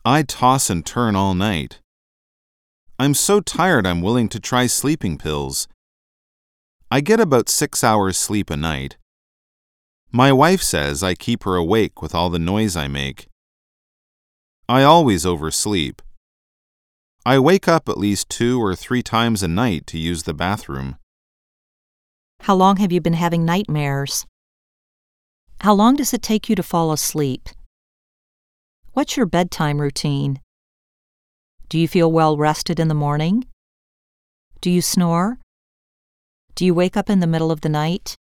I toss and turn all night. I'm so tired I'm willing to try sleeping pills. I get about 6 hours sleep a night. My wife says I keep her awake with all the noise I make. I always oversleep. I wake up at least 2 or 3 times a night to use the bathroom. How long have you been having nightmares? How long does it take you to fall asleep? What's your bedtime routine? Do you feel well rested in the morning? Do you snore? Do you wake up in the middle of the night?